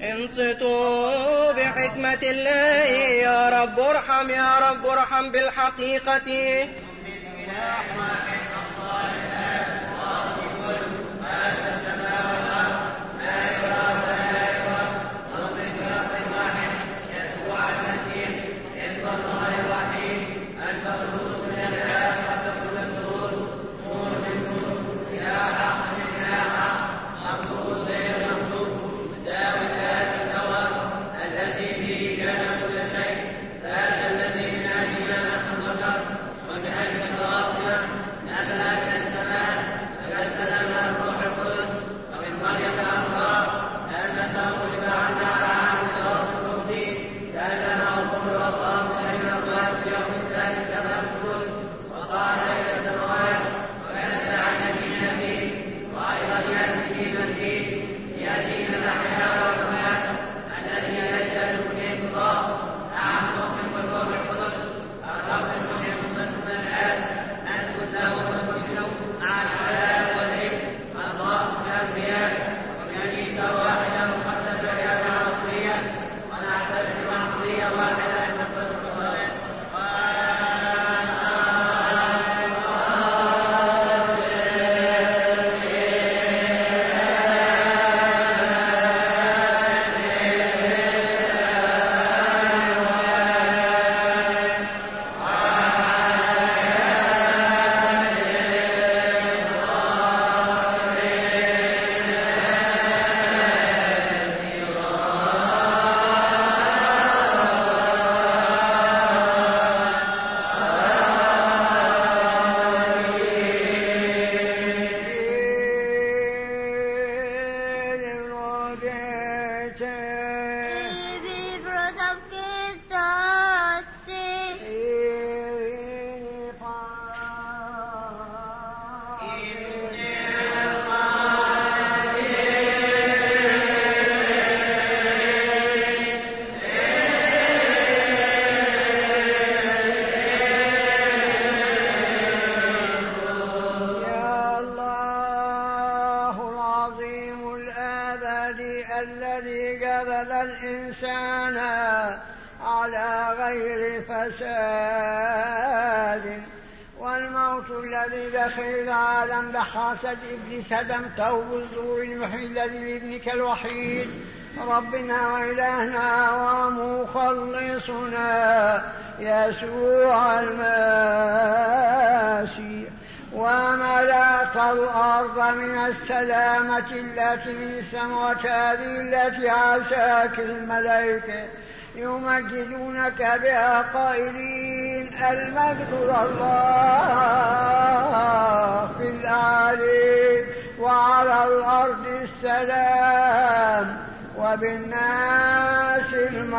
انصتوا بحكمة الله يا رب ارحم يا رب ارحم بالحقيقة. الذي قبل الإنسان على غير فساد، والموت الذي دخل العالم بحاسة إبليس دمته بالزور المحيي الذي لابنك الوحيد ربنا وإلهنا ومخلصنا يسوع المسيح، وملأت الأرض من السلامة التي من السماوات هذه التي عاشاك الملائكة يمجدونك بها قائلين المجد لله في الأعلى وعلى الأرض السلام وبالناس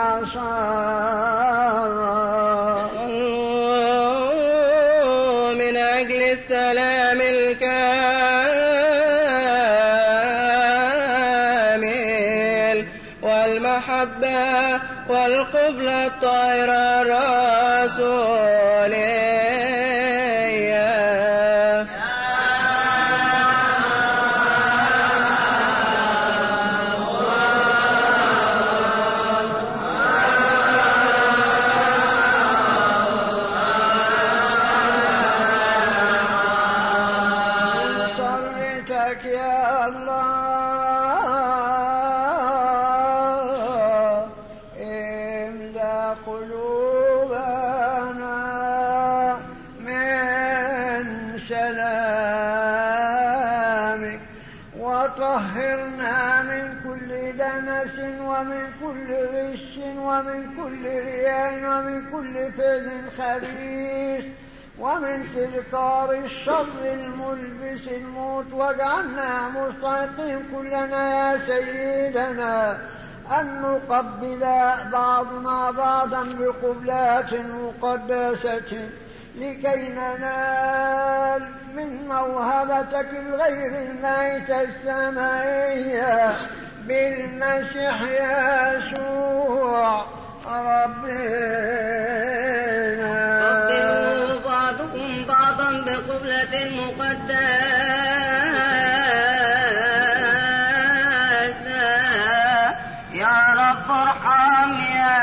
المسار. من أجل السلام الكامل والمحبة والقبلة الطاهرة الرسولية. صليتك يا الله املأ قلوبنا من سلامك وطهرنا من كل دنس ومن كل غش ومن كل رياء ومن كل فعل خبيث ومن تذكار الشر الملبس الموت، واجعلنا مستحقين كلنا يا سيدنا أن نقبل بعضنا بعضا بقبلات مقدسة لكي ننال من موهبتك الغير الميتة السمائية بالمسيح يسوع ربنا. قبلوا بعضكم بعضا بقبلة مقدسة يا رب ارحم يا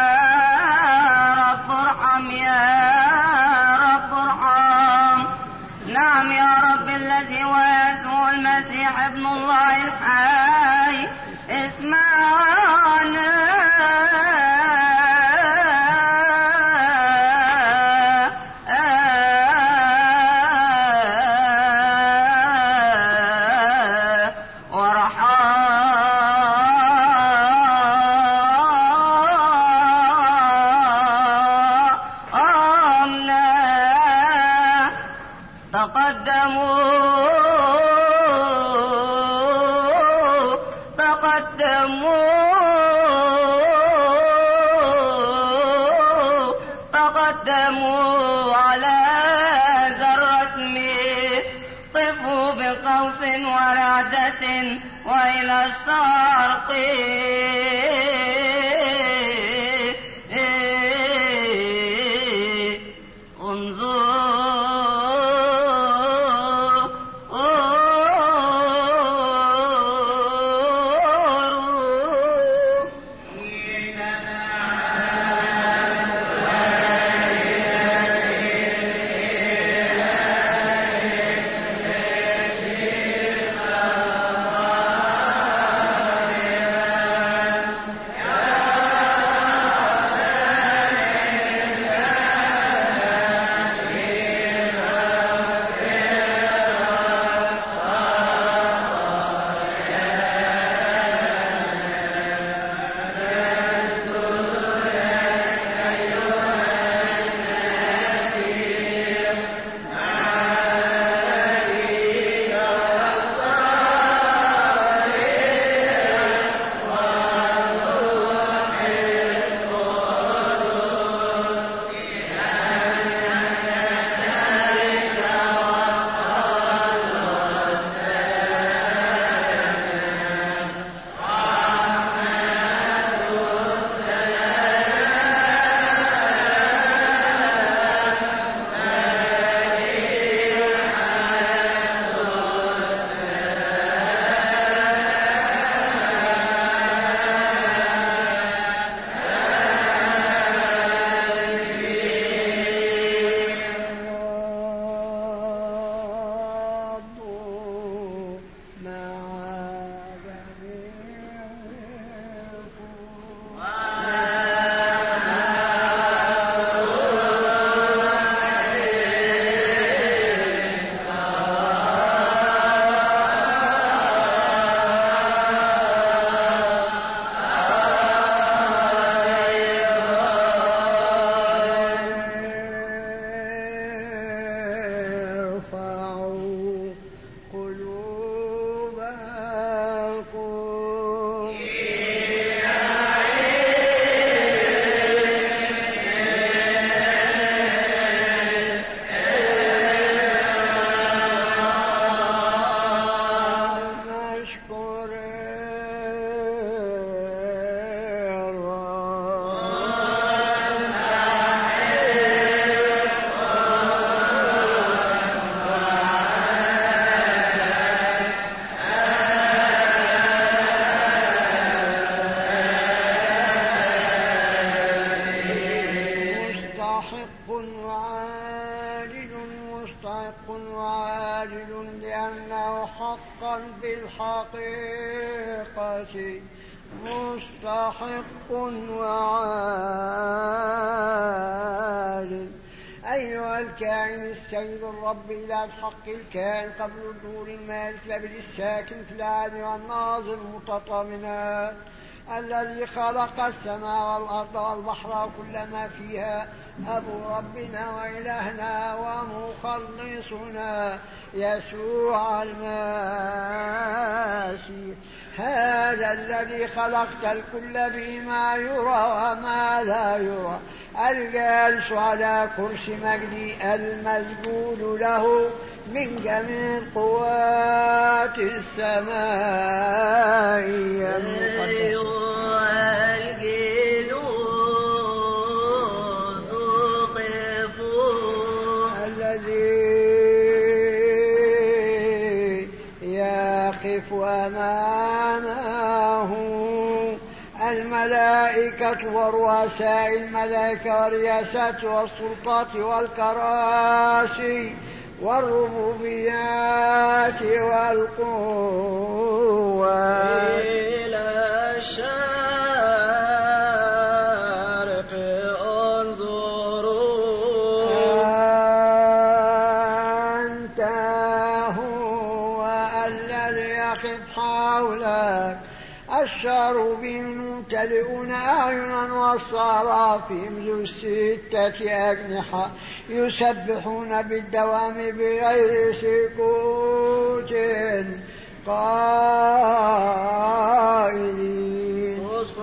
رب ارحم يا رب ارحم. نعم يا رب الذي هو يسوع المسيح ابن الله الحي اسمعنا. تقدموا على ذا الرسم طفوا بخوف ورعدة وإلى الشرق بالحقيقة مستحق وعادل. أيها الكائن السيد الرب إلى الحق الكائن قبل الدور المالك لبل الساكن في العالي والناظر المتطامنات الذي خلق السماء والأرض والبحر وكل ما فيها أبو ربنا وإلهنا ومخلصنا يسوع المسيح، هذا الذي خلقت الكل بما يرى وما لا يرى، الجالس على كرسي مجدي المسجود له من جميع قوات السماء أمامه الملائكة ورؤساء الملائكة والرياسات والسلطات والكراسي والربوبيات والقوات إلى الشارق انظروا أنت هو الذي يقف حولك الشرب ممتلئون أعينا والصرافيم ذو 6 أجنحة يسبحون بالدوام بغير سكوت قائلين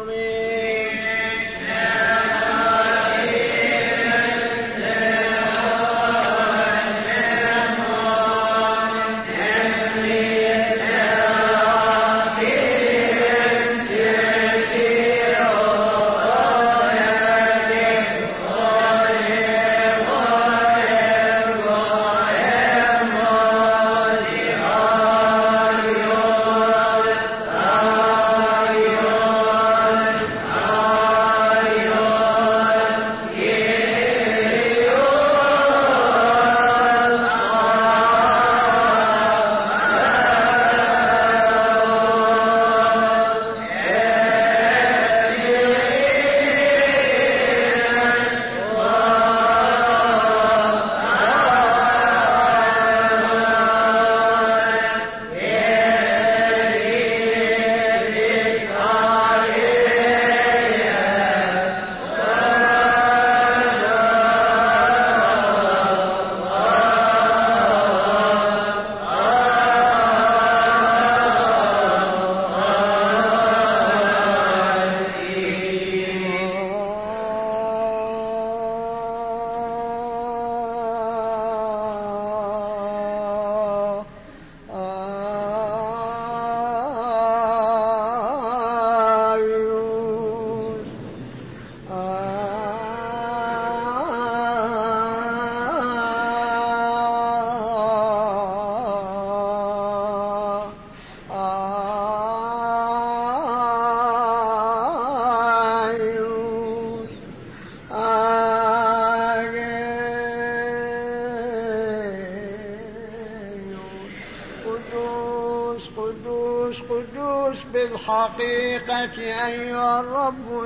بالحقيقة أيها الرب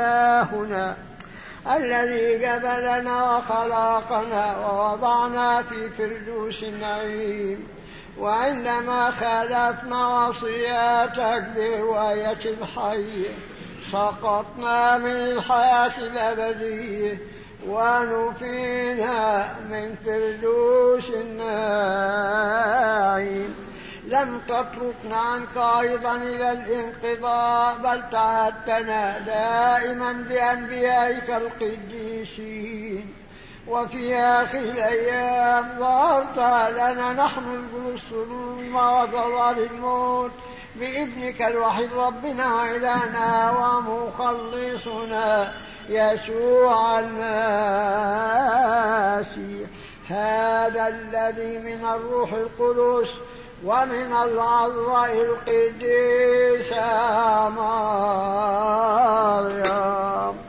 إلهنا الذي جبلنا وخلقنا ووضعنا في فردوس النعيم، وعندما خالفنا وصياتك برواية الحي سقطنا من الحياة الأبدية ونفينا من فردوس النعيم. لم تتركنا عنك أيضا إلى الانقضاء، بل تعهدتنا دائما بأنبيائك القديسين، وفي آخر الأيام ظهرت لنا نحن الجلوس وظلال الموت بابنك الوحيد ربنا إلهنا ومخلصنا يسوع المسيح، هذا الذي من الروح القدس ومن العذراء القديسة مريم.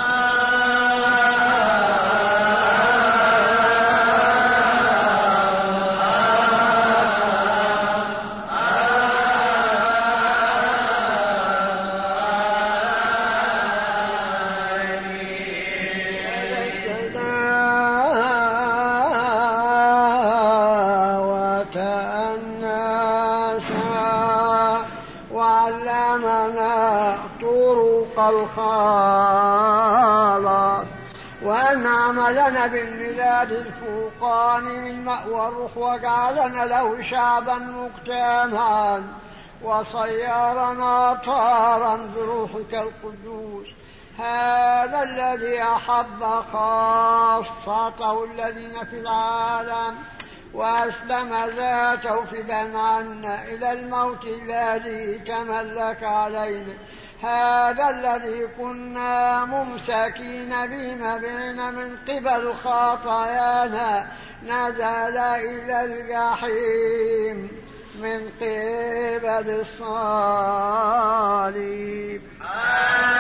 الخلاص، وأن عملنا بالميلاد الفوقان من مأوى الروح وجعلنا له شعبا مجتمعا وصيرنا طارا بروحك القدوس، هذا الذي أحب خاصته الذين في العالم وأسلم ذاته فداء عنا إلى الموت الذي تملك علينا، هذا الذي كنا ممسكين بمبعنا من قبل خطايانا نزل إلى الجحيم من قبل الصليب.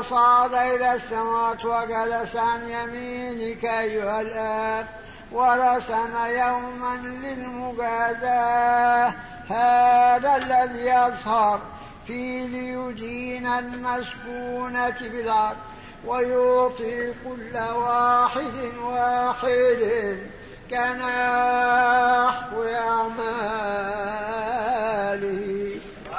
وصعد إلى السماوات وجلس عن يمينك أيها الآب ورسم يوما للمجازاة. هذا الذي يظهر في ليدين المسكونة بالعدل ويعطي كل واحد كنحو أعماله.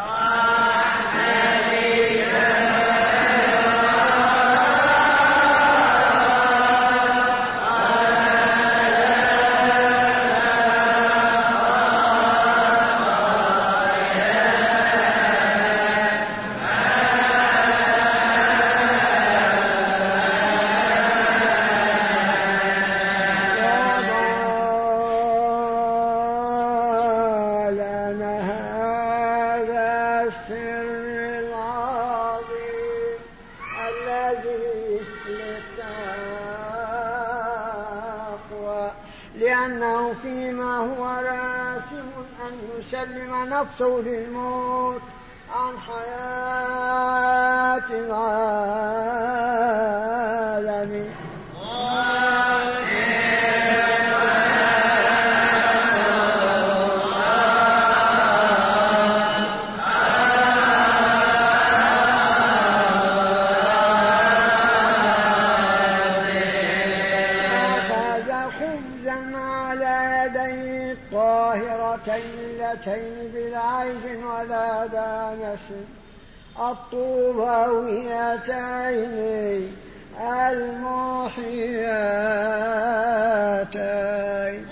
لأنه فيما هو راسم أن يسلم نفسه للموت عن حياة العالم. اللتين بالعيش ولا دانس الطوبويتين المحياتين.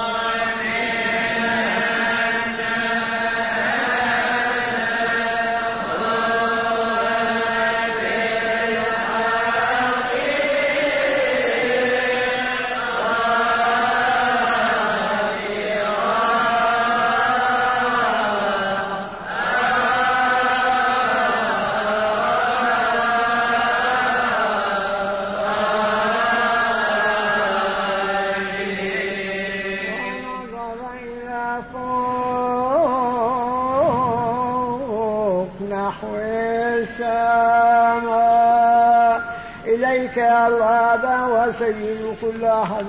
إليك يا الله وسيد كل أحد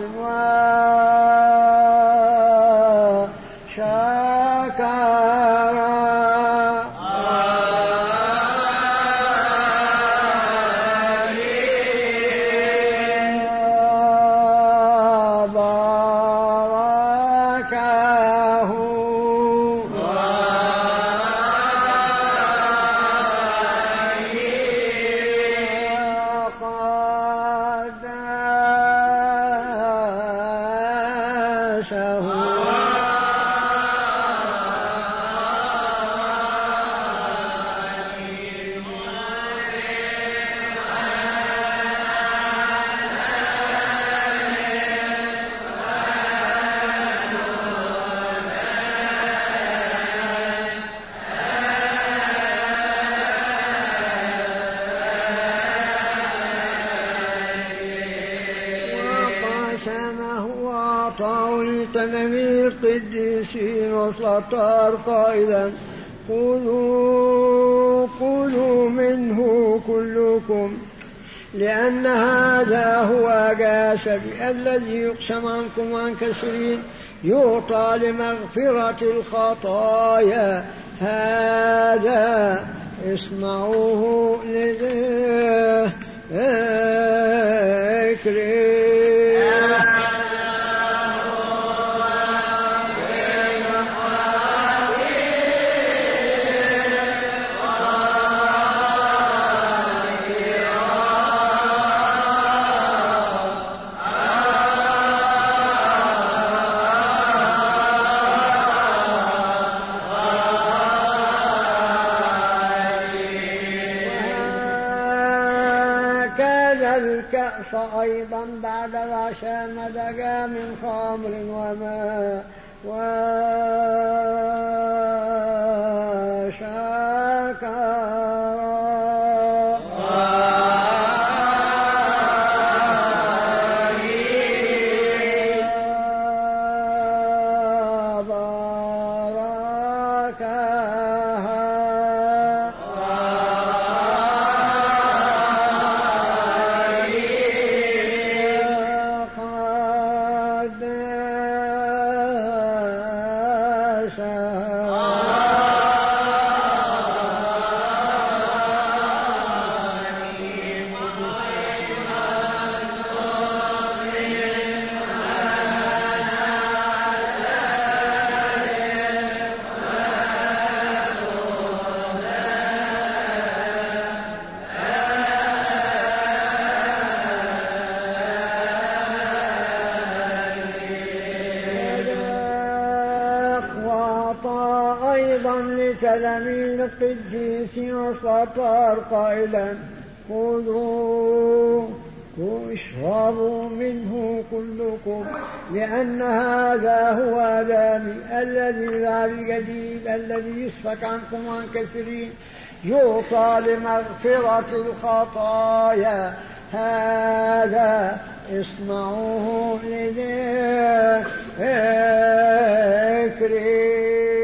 وشكرا. لتلاميذ القديسين وسطر قائلا كلوا منه كلكم لأن هذا هو جسدي الذي يقسم عنكم عن كثيرين يعطى لمغفرة الخطايا. هذا اصنعوه لذكري. الكأس أيضا بعد العشاء مزجا من خمر وماء وشكرا. أيضا لتلاميذ القديس وسطار قائلا خذوا اشربوا منه كلكم لأن هذا هو دمي الجديد الذي يسفك عنكم عن كثيرين يعطى لمغفرة الخطايا هذا اصنعوه لذكري.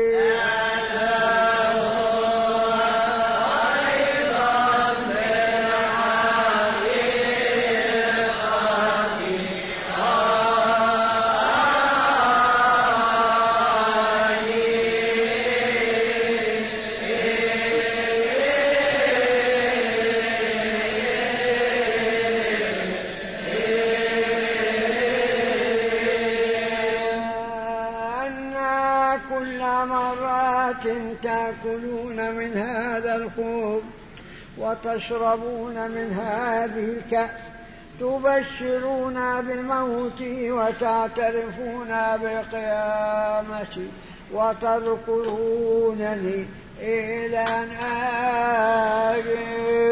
تأكلون من هذا الخبز وتشربون من هذه الكأس تبشرون بالموت وتعترفون بالقيامة وتذكرونني إلى أن آجي.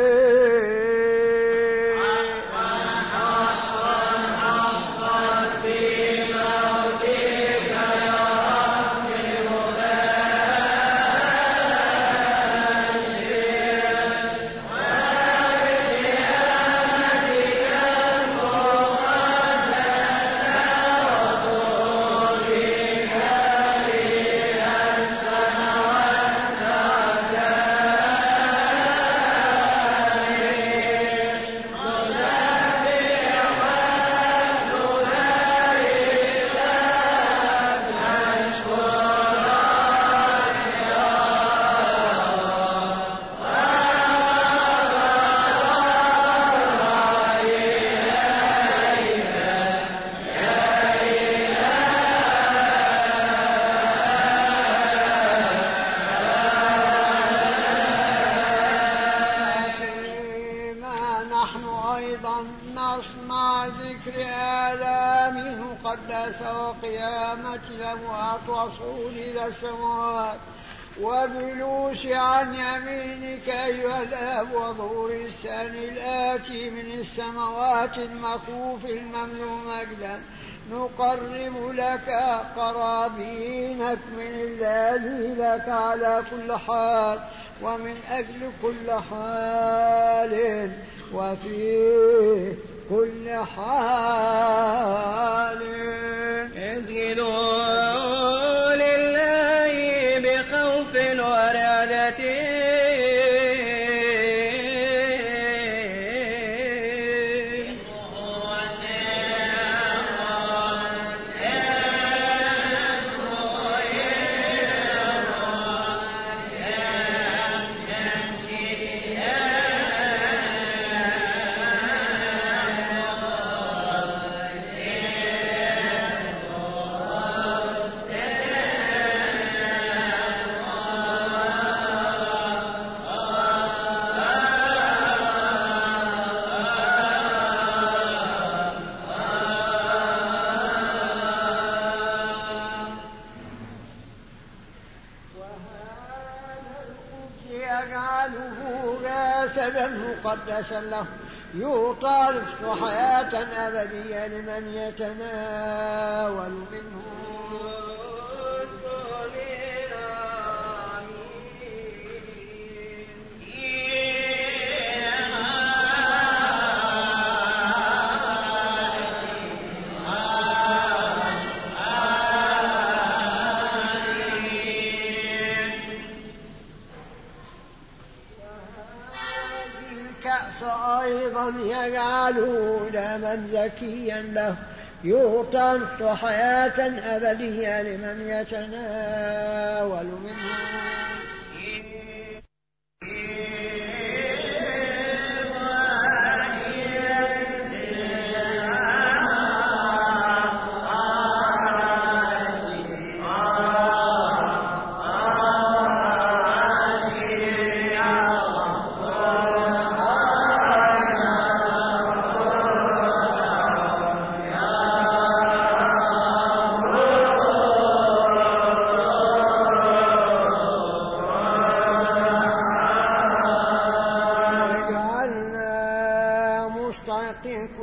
وصول إلى السماوات وجلوس عن يمينك أيها الآب وظهور الثاني الآتي من السماوات المخوف المملوء مجدا نقرب لك قرابينك من الله لك على كل حال ومن أجل كل حال وفي كل حال اسجدوا لله بخوف ورعدة مقدسا له يعطى رزق حياة أبدية لمن يتناول منه. أيضا يجعله دما زكيا له يعطى حياة أبدية لمن يتناول منه.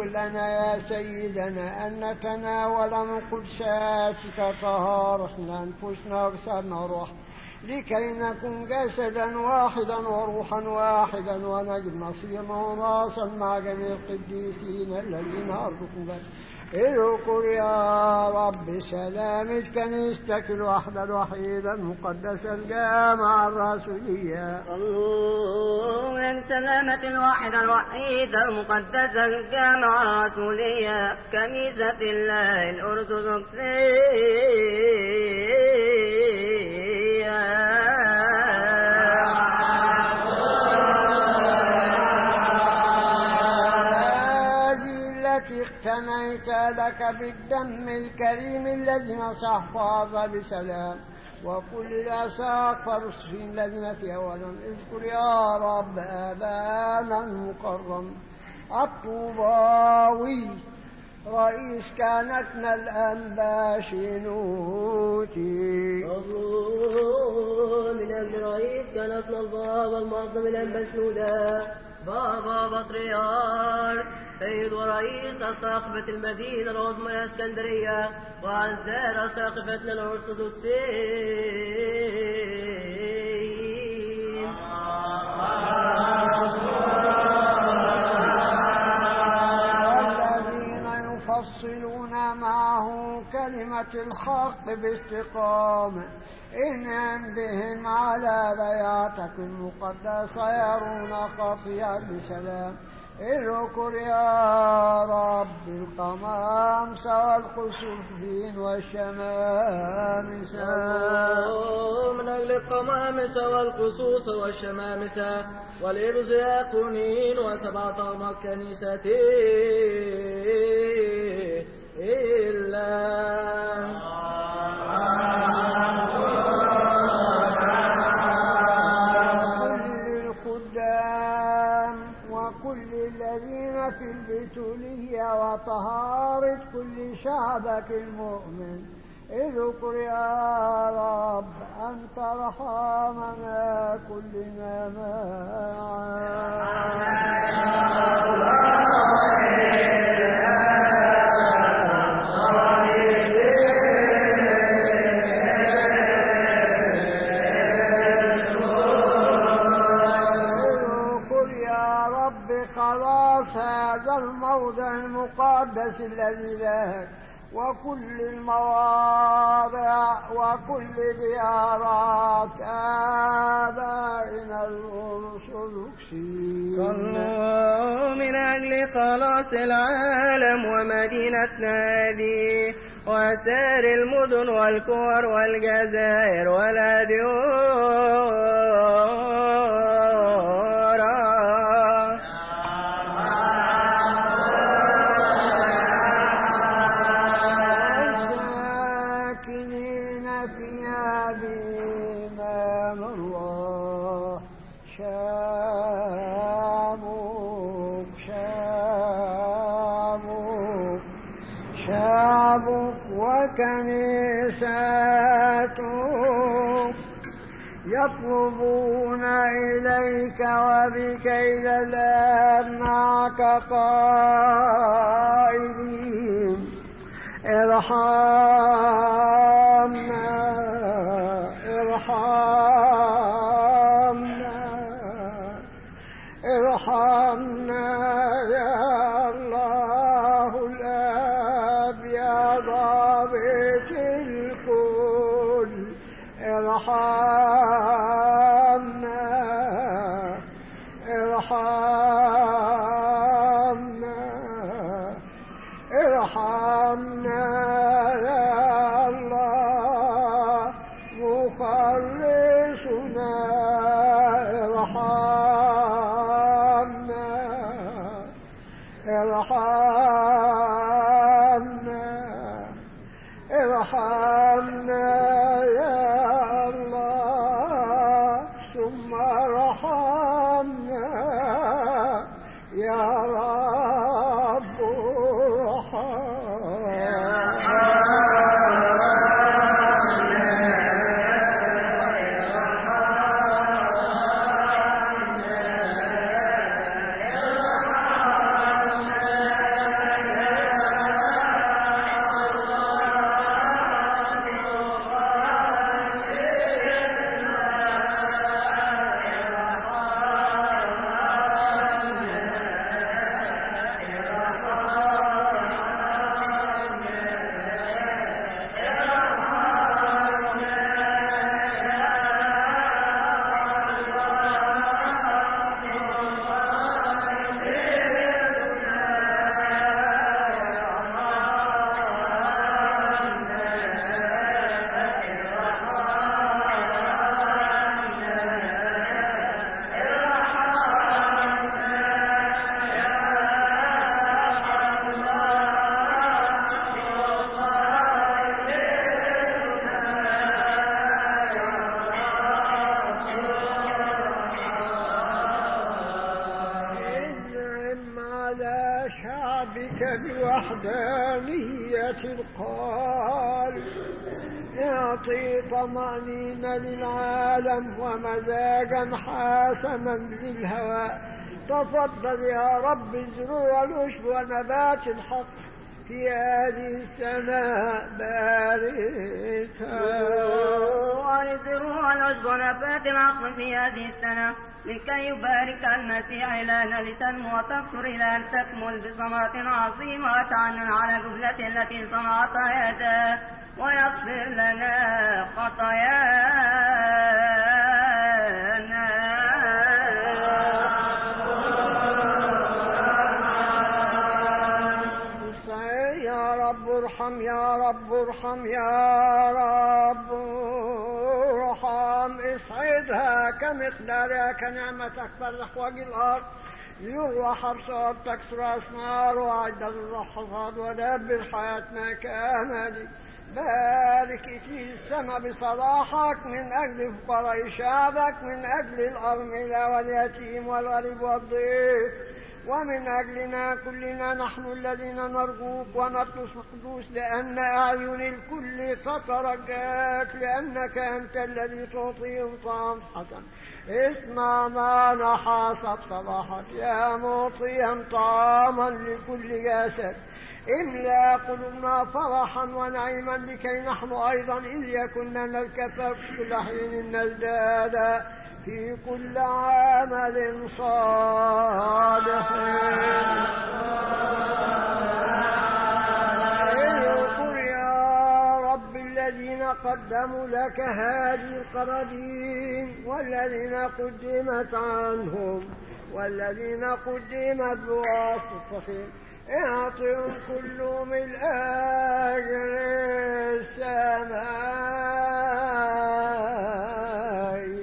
لنا يا سيدنا أن نتناول من قدساتك طهارتنا أنفسنا وأجسادنا وروحنا لكي نكون جسدا واحدا وروحا واحدا ونجد نصيرا وناصا مع جميع القديسين الذين أرضكم بك. اذكر يا رب سلامة كنيستك الوحدة الوحيدة المقدسة الجامعة الرسولية. من سلامة الواحدة الوحيدة المقدسة الجامعة الرسولية كنيسة الله الأرثوذكسية اقتنيت لك بالدم الكريم الذي نصحفظ بسلام وكل الأساق فالرسفين الذين في أولهم. اذكر يا رب آبانا المكرم الطوباوي رئيس كهنتنا الأنبا شنوتي. من أجل رئيس كهنتنا البابا المعظم الأنبا شنودا بابا بطريرك سيد ورئيس أساقفة المدينة العظمى الإسكندرية وأعزائنا أساقفتنا الأرثوذكسيين. والذين يفصلون معه كلمة الحق باستقامة إنهم بهم على بيعتك المقدسة يرون خطيئك بسلام. اذكر يا رب القمامسة والخسوفين والشمامسة. من أجل القمامسة والخصوص والشمامسة والإرز يكونين وسبعة مكنيسة إلا في البتولية وطهارة كل شعبك المؤمن. اذكر يا رب أن ترحمنا كلنا خلاص هذا الموضع المقدس الذي لك وكل المواضع وكل ديارات آبائنا الأرثوذكسيين. صلوا من أجل خلاص العالم ومدينتنا هذه وسائر المدن والكور والجزائر والأديار وكنيساتك يطلبون إليك وبك إلى الآب معك قائلين ارحمنا ارحمنا ارحمنا يا الله الآب يا ضابط الكل ارحمنا ارحمنا ارحمنا يا الله مخلصنا ارحمنا ارحمنا ارحمنا يا الله ثم ارحمنا يا رب ارحمنا بوحدانية القالب، يعطي طمأنينة للعالم ومزاجا حاسما للهوى. تفضل يا رب الزروع والعشب ونبات الحق في هذه السماء باركها. والزروع والعشب ونبات الحق في هذه السنة لكي يبارك المسيح إلهنا لتنمو وتكثر إلى أن تكمل بثمرة عظيمة وتعنن على جملة التي صنعتها يداه، ويغفر لنا خطايانا. يا رب ارحم، يا رب ارحم، يا رب ارحم. اصعدها كمقدارها كنعمتك فالأحواج الأرض يروى حرصها تكسر أسمار وعدد الحصاد ودبر حياتنا كامل. بارك في السماء بصلاحك من أجل فقراء شعبك، من أجل الأرملة واليتيم والغريب والضيف، ومن أجلنا كلنا نحن الذين نرجوك ونطلس القدوس، لأن أعين الكل سترجاك، لأنك أنت الذي تعطيهم طعام حسن. اسمع معنا حسب صلاحك يا معطيا طعاما لكل جسد. املأ قلوبنا فرحا ونعيما لكي نحن أيضا إذ يكن لنا الكفاف كل حين نزداد في كل عمل صالح. اذكر يا رب الذين قدموا لك هذه القرابين والذين قدمت عنهم والذين قدمت بواسطتهم، اعطهم كلهم الأجر السماوي.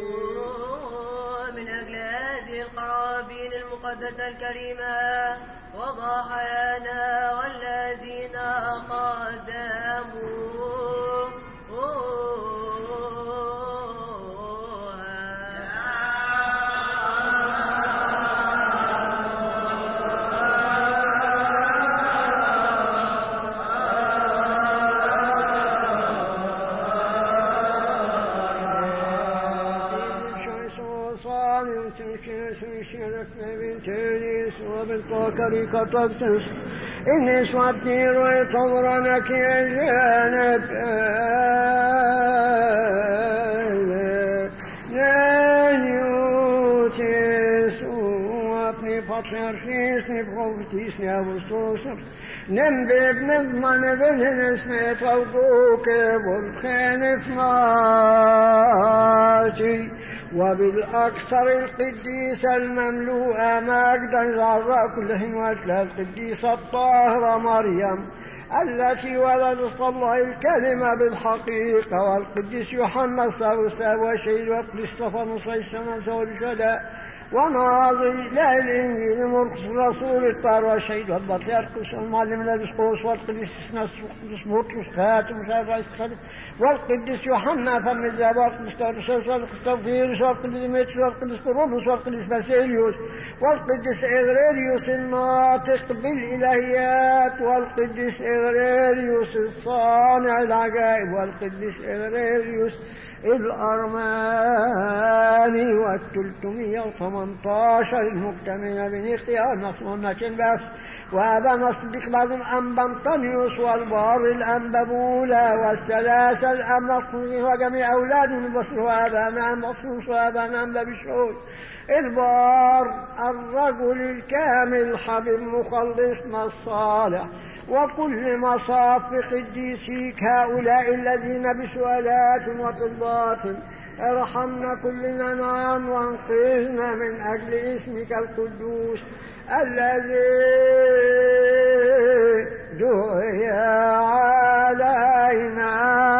من أجل هذه القرابين المقدسة الكريمة وضحايانا والذين قدموا كتبتس إني سواتني رأيت أمرانك جانب نانيوتس وابني فطرشيس نبغوتيس نابوستوس نمبب نضمن بذن اسمي توقوك بالخين فماتي، وبالأكثر القديس المملوء مجدا العذراء كلهم وأجلها القديسة الطاهرة مريم التي ولدت الله الكلمة بالحقيقة، والقديس يوحنا الثالوث والشهيد والقديس استفانوس الشمس والشهداء وناظر إلى الإنجيل مرقس رسول الطاهر والشهيد والبطريرك المعلم الأبسقوس والقديس والقديس بطرس خاتم شافعي الخليفة والقديس يوحنا فم الزاب والقديس تورسوس والقديس توفيرس والقديس ديمتريوس والقديس كوروبوس والقديس باسيليوس والقديس إغريريوس الناطق بالإلهيات والقديس إغريريوس الصانع العجائب والقديس إغريريوس الأرماني وال318 المجتمعين بنيقيا نصمنا كنباس وهذا نصدق بعض الأنبا أنطونيوس والبار الأنبابولا والثلاثة الأنبا وجميع أولادهم البصر وأبانا مصوص وأبانا أنبا بشهود البار الرجل الكامل حبيب مخلصنا الصالح وكل مصاف قديسيك هؤلاء الذين بسؤالات وطلبات ارحمنا كلنا معا وانقذنا من أجل اسمك القدوس الذي دعي علينا.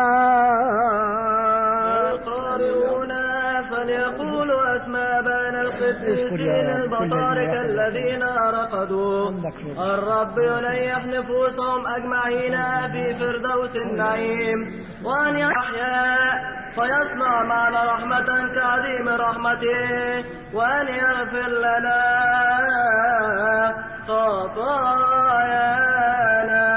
القارئون فليقولوا أسماء بين القديسين البطاركة الذين رقدوا الرب ينيح نفوسهم أجمعين في فردوس النعيم، وأن يحيا فيصنع معنا رحمة كعظيم رحمته، وأن يغفر لنا خطايانا.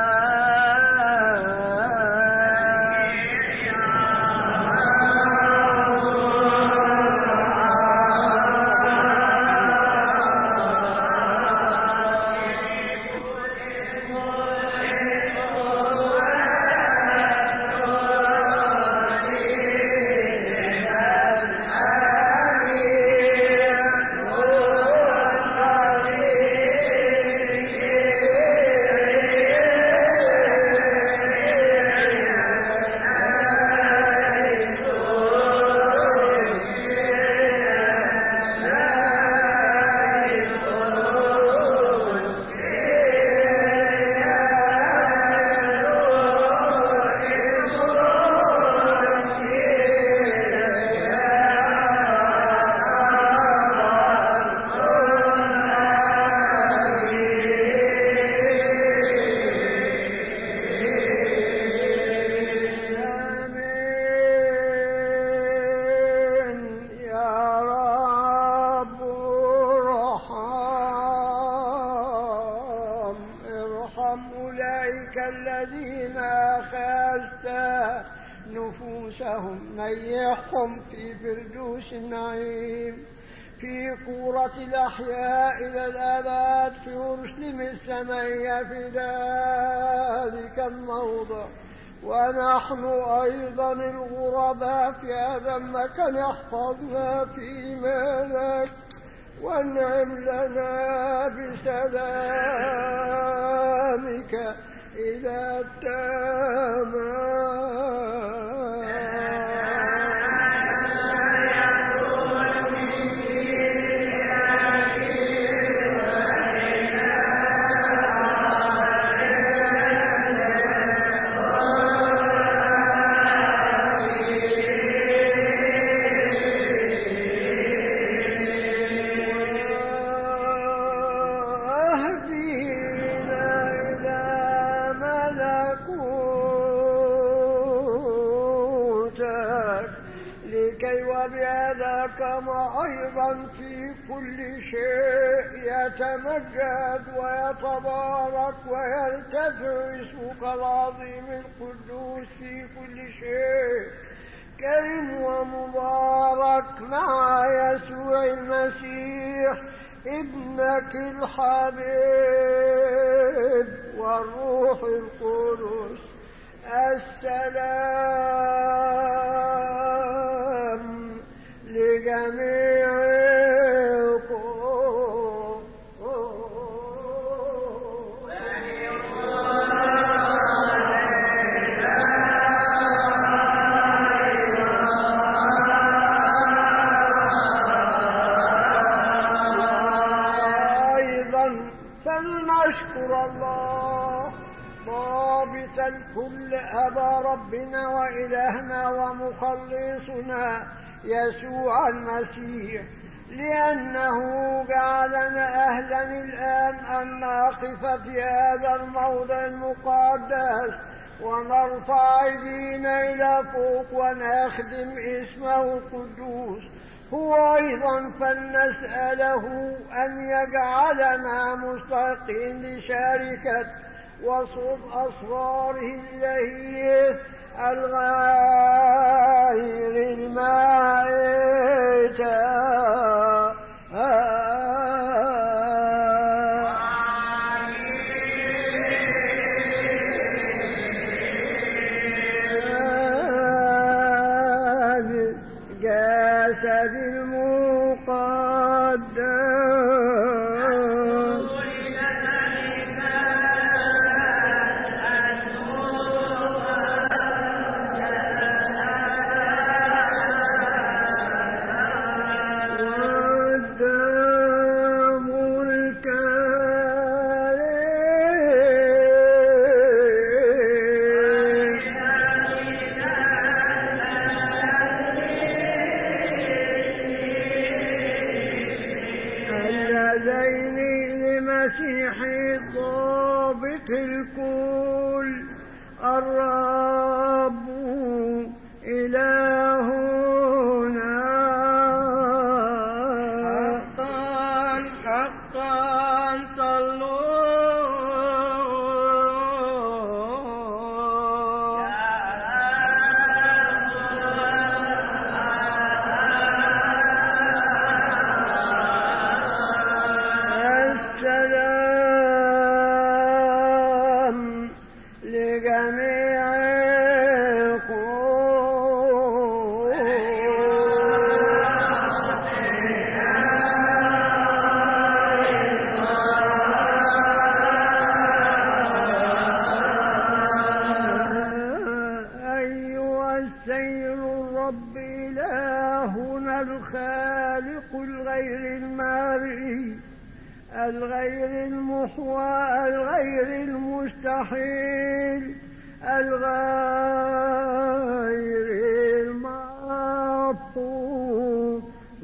الذين أخذت نفوسهم نيحهم في فردوس النعيم في قورة الأحياء إلى الأبد في أورشليم السماوية في ذلك الموضع. ونحن أيضا الغرباء في هذا المكان احفظنا في إيمانك وانعم لنا بسلامك إلى التمام. كما أيضا في كل شيء يتمجد ويتبارك ويرتفع اسمك العظيم القدوس في كل شيء كريم ومبارك مع يسوع المسيح ابنك الحبيب والروح القدس السلام لجميعكم. أيضا فلنشكر الله ضابط الكل أبا ربنا وإلهنا ومخلصنا يسوع المسيح لأنه جعلنا أهلا الآن أن نقف في هذا الموضع المقدس ونرفع أيدينا إلى فوق ونخدم اسمه القدوس. هو أيضا فلنسأله أن يجعلنا مستحقين لشركة وصف أسراره الإلهية الغير المائتة. جسد المقدس ضابط الكل الرب إلهنا. حقا حقا صلوا الغير المرئي الغير المحوى الغير المستحيل الغير المعقول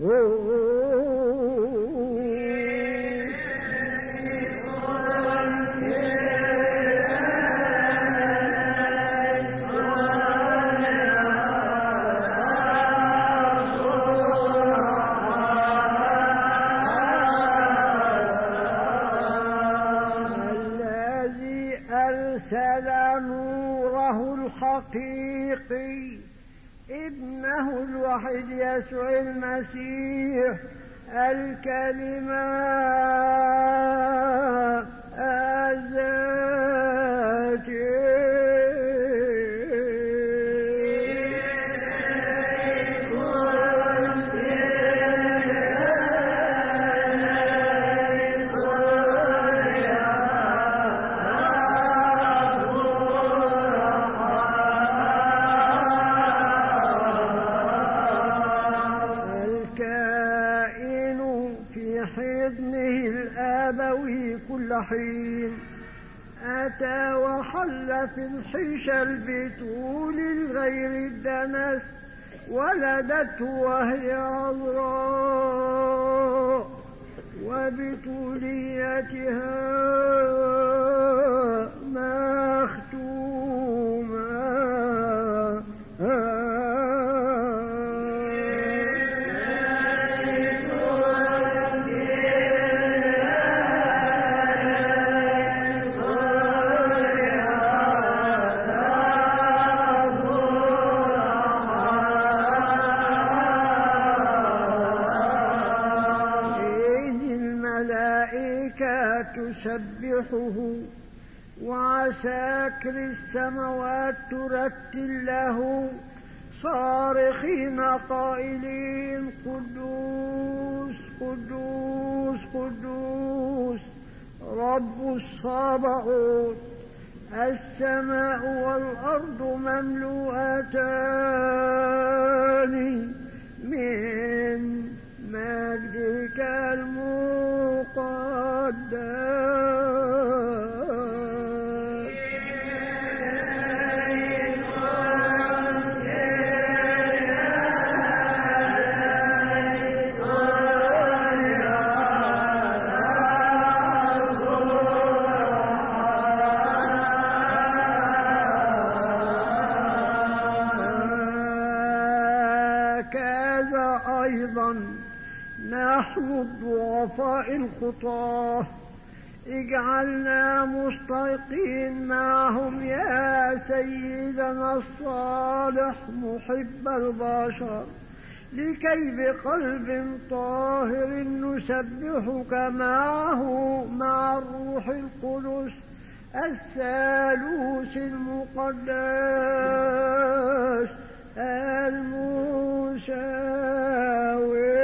الحقيقي ابنه الوحيد يسوع المسيح الكلمة الذاتي حين أتى وحل في الحشى البتول الغير الدنس ولدته وهي عذراء وبتوليتها مختومة تسبحه وعساكر السماوات ترتل له صارخين قائلين قدوس قدوس قدوس رب الصباوت السماء والأرض مملوءتان من مجدك المقدس. نحن الضعفاء الخطاة اجعلنا مستيقين معهم يا سيدنا الصالح محب البشر لكي بقلب طاهر نسبحك معه مع الروح القدس الثالوث المقدس المساوي.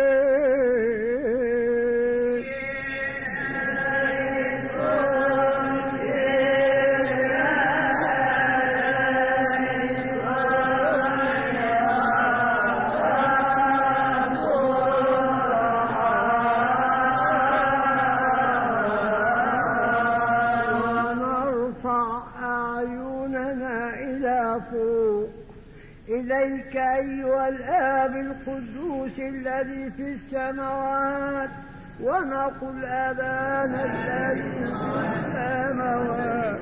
إليك أيها الآب القدوس الذي في السماوات ونقل أبانا الذي في السماوات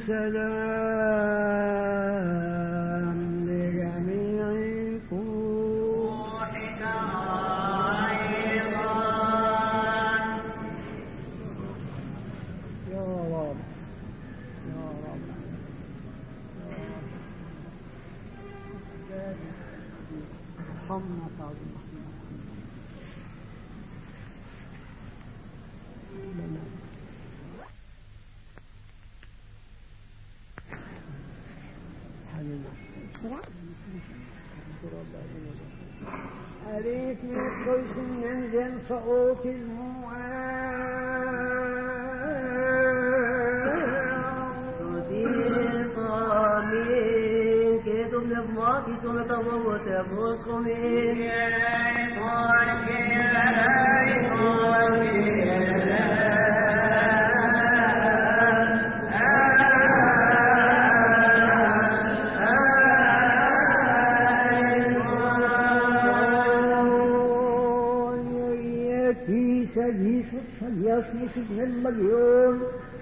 سلام لجميعكم. يا رب يا رب ارحمنا تعظيم أريد من كل ننزل صوت فليصمت ابن المليون.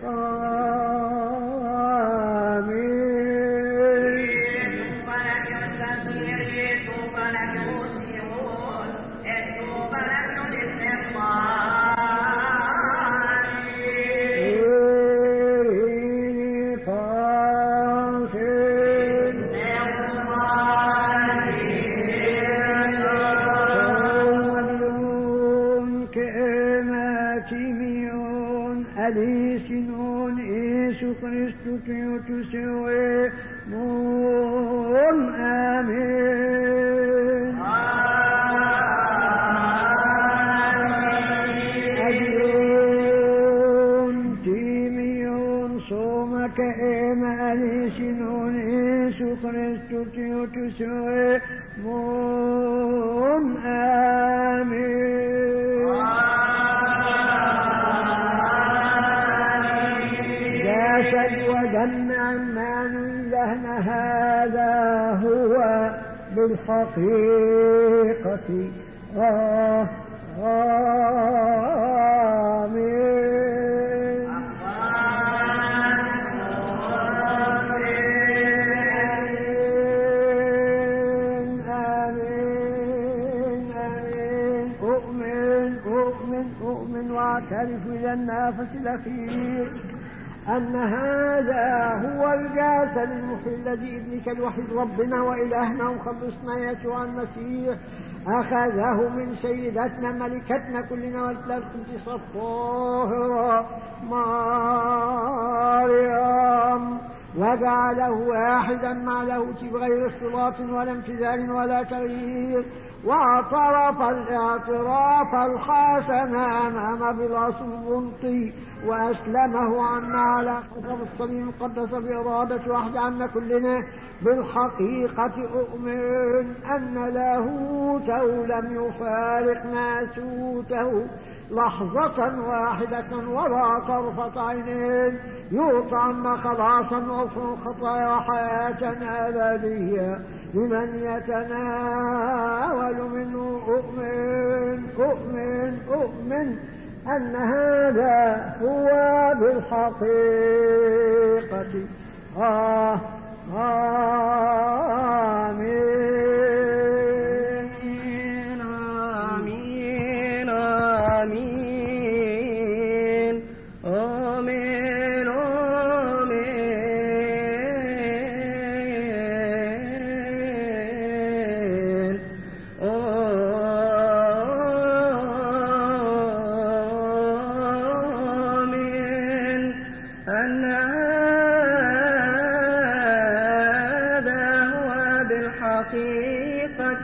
أليسنون إيسو خريستو كيوتو سوي نون آمين. أديون تيميون صومك إيما أليسنون إيسو خريستو كيوتو سوي نون آمين. وجمع من لهنا هذا هو بالحقيقة آمين. آمين آمين. أؤمن واعترف إلى النفس الأخير أن هذا هو الجسد المحيي الذي ابنك الوحيد ربنا وإلهنا ومخلصنا يسوع المسيح أخذه من سيدتنا ملكتنا كلنا والقدس الطاهرة مريم وجعله واحدا مع لاهوته بغير اختلاط ولا امتزاج ولا تغيير، واعترف الاعتراف الحسن أمام بلاس البنطي وأسلمه عنا على خطب الصليب المقدس بإرادة واحدة عنا كلنا. بالحقيقة أؤمن أن لاهوته لم يفارق ناسوته لحظة واحدة ولا طرفة عينين، يعطى عنا خلاصا وغفر الخطايا وحياة أبدية لمن يتناول منه. أؤمن أن هذا هو بالحقيقة آمين آمين آمين آمين آمين. أن حقيقة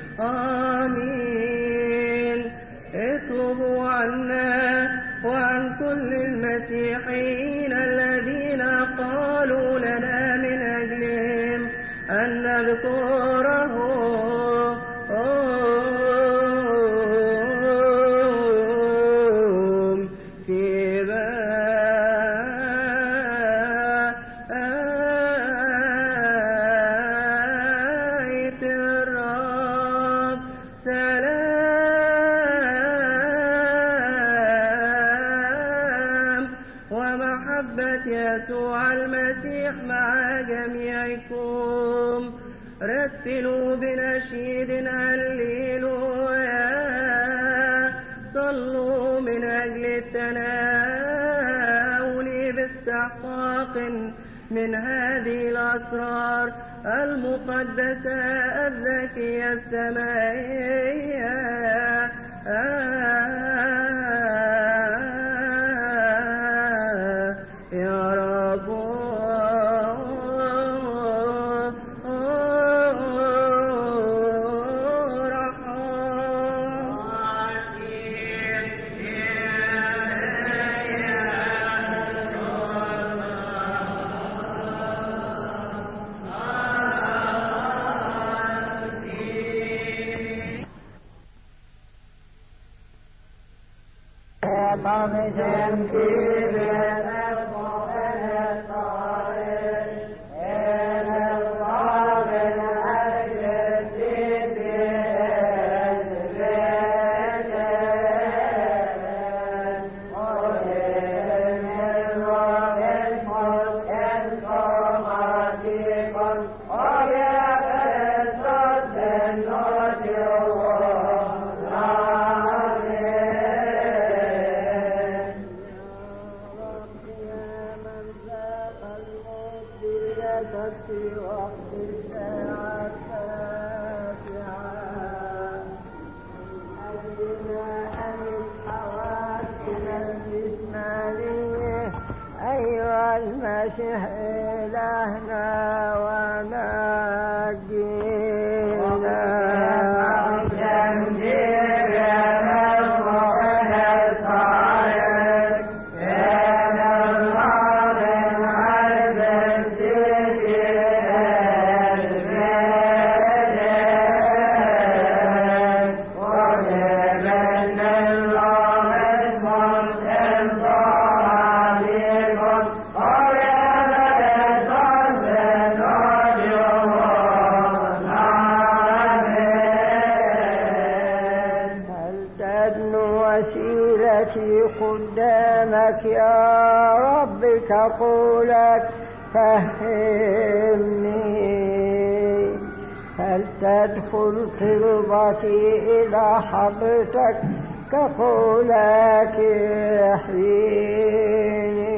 آمين. اطلبوا عنا وعن كل المسيحيين الذين قالوا لنا من أجلهم أن نذكره يسوع المسيح مع جميعكم. رتلوا بنشيد هللويا، صلوا من أجل التناول باستحقاق من هذه الأسرار المقدسة الذكية السمائية. يا رب قدامك يا رب كقولك فهمني، هل تدخل قربتي إلى حضرتك كقولك احييني.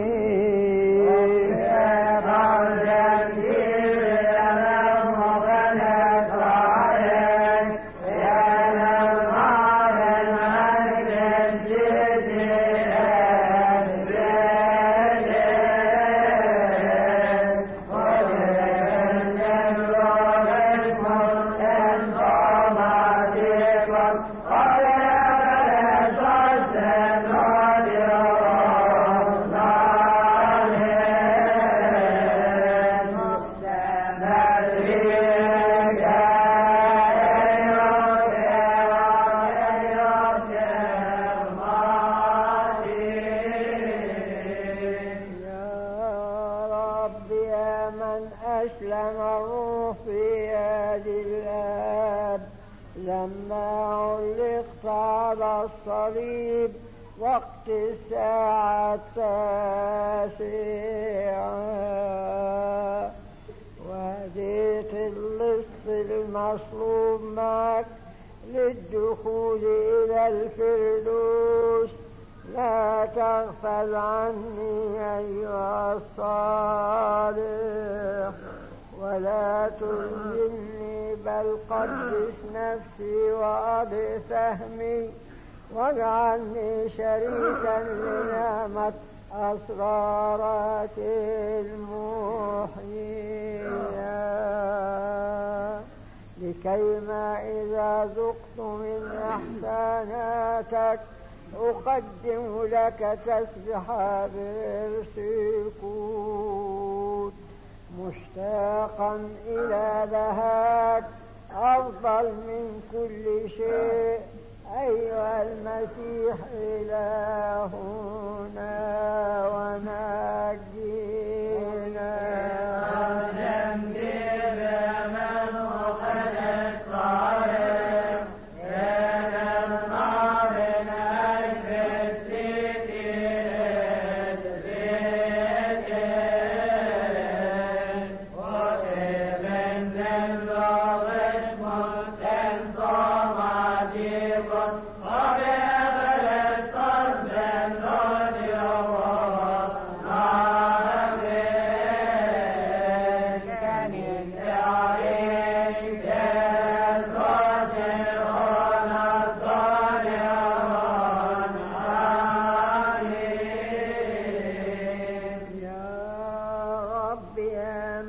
الصليب وقت الساعة 9 وهديت اللص المصلوب معك للدخول إلى الفردوس. لا تغفل عني أيها الصالح ولا تلهمني، بل قدس نفسي وأضع فهمي واجعلني شريكا لنعمة أسرارك المحيية، لكيما إذا ذقت من إحساناتك أقدم لك تسبحا بالسكوت، مشتاقا إلى لهاك أفضل من كل شيء أيها المسيح إلهنا ونجينا.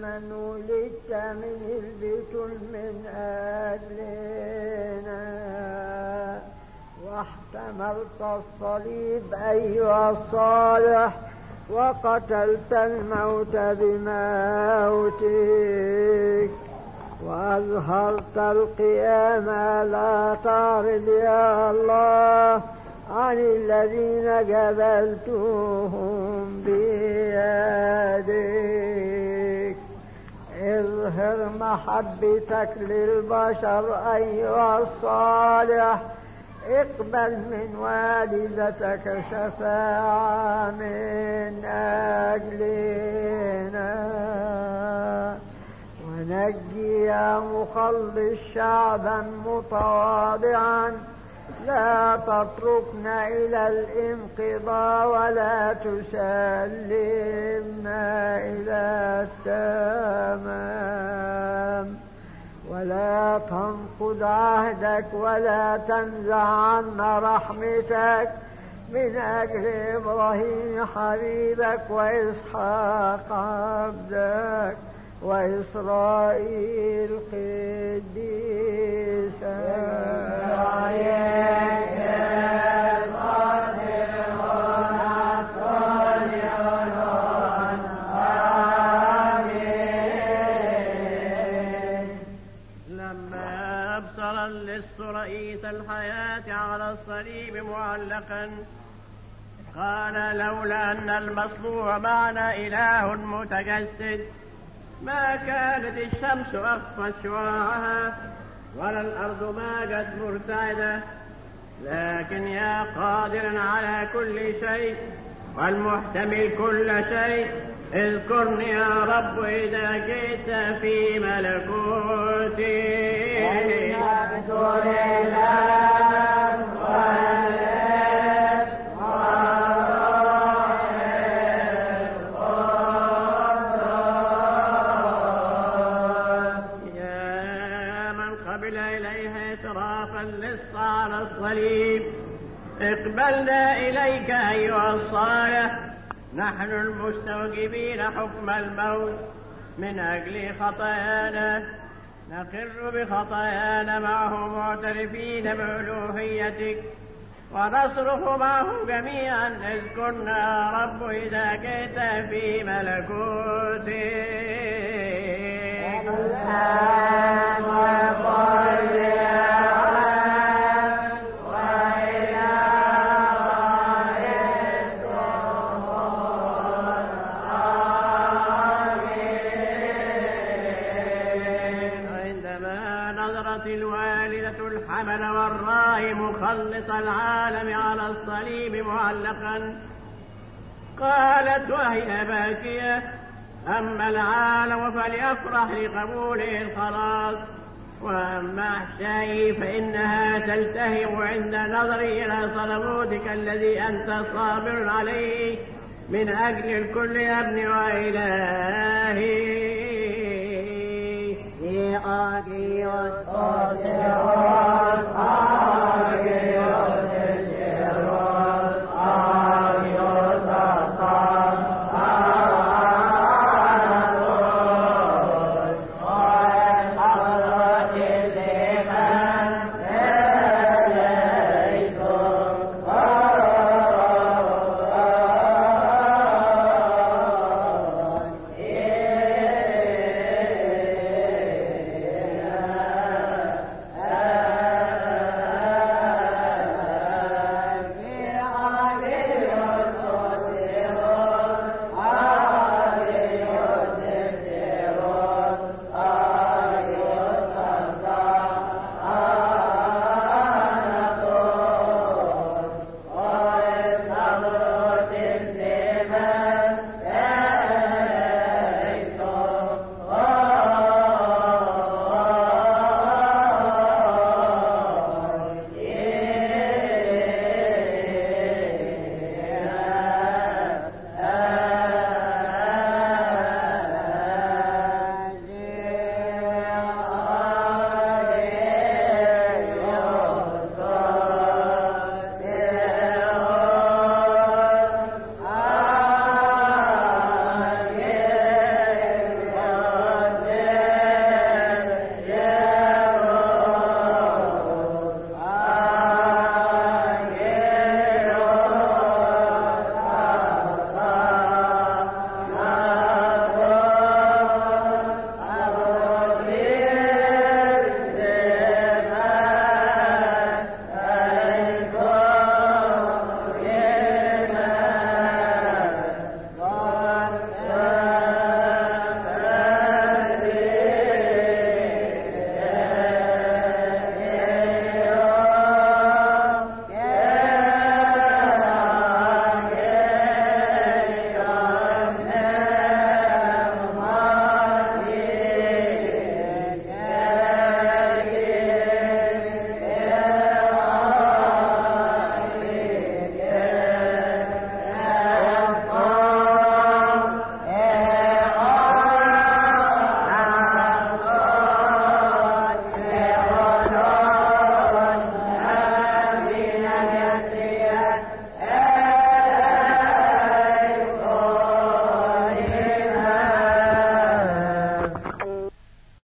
من ولدت من البتول من أجلنا، واحتملت الصليب أيها الصالح، وقتلت الموت بموتك، وأظهرت القيامة لا تعرض يا الله عن الذين جبلتهم بيدك. اظهر محبتك للبشر أيها الصالح، اقبل من والدتك شفاعة من أجلنا، ونجي يا مخلص شعبا متواضعا، لا تتركنا إلى الانقضاء ولا تسلمنا إلى التمام، ولا تنقض عهدك ولا تنزع عنا رحمتك من أجل إبراهيم حبيبك وإسحاق عبدك وإسرائيل قديسك. رئيس الحياة على الصليب معلقا قال لولا أن المصلوب معنا إله متجسد ما كانت الشمس أخفت شعاعها ولا الأرض ماجت مرتعدة، لكن يا قادر على كل شيء والمحتمل كل شيء اذكرني يا رب إذا جئت في ملكوتي. يا من قبل إليها اعترافا لص على الصليب اقبلنا إليك أيها الصالح، نحن المستوجبين حكم الموت من أجل خطايانا، نقر بخطايانا معه معترفين بألوهيتك، ونصرخ معه جميعا اذكرنا يا رب إذا جئت في ملكوتك. الوالدة الحمل والراعي مخلص العالم على الصليب معلقا قالت وهي باكية أما العالم فليفرح لقبوله الخلاص، وأما أحشائي فإنها تلتهم عند نظري إلى صلبوتك الذي أنت صابر عليه من أجل الكل يا ابني وإلهي. في أجي والصادق